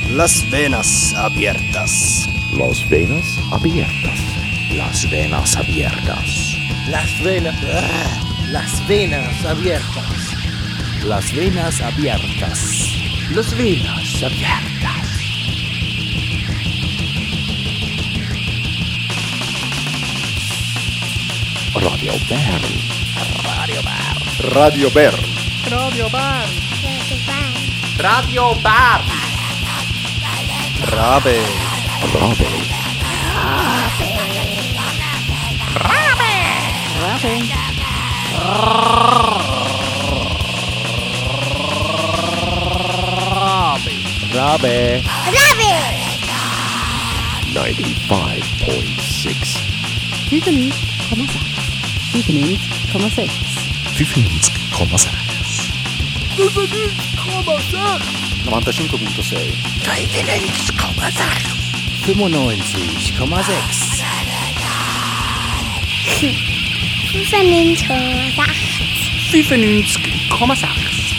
Las venas abiertas. Las venas abiertas. Las venas abiertas. Las venas. Las venas abiertas. Las venas abiertas. Las venas abiertas. Radio Bern. Radio Bar. Radio Bern. Radio Bar. Radio Bar. Rabe. Rabe. Rabe. 95.6. Tiffany, Tiffany, 95,6. 95.6. 95,6. 95,6. 95,6.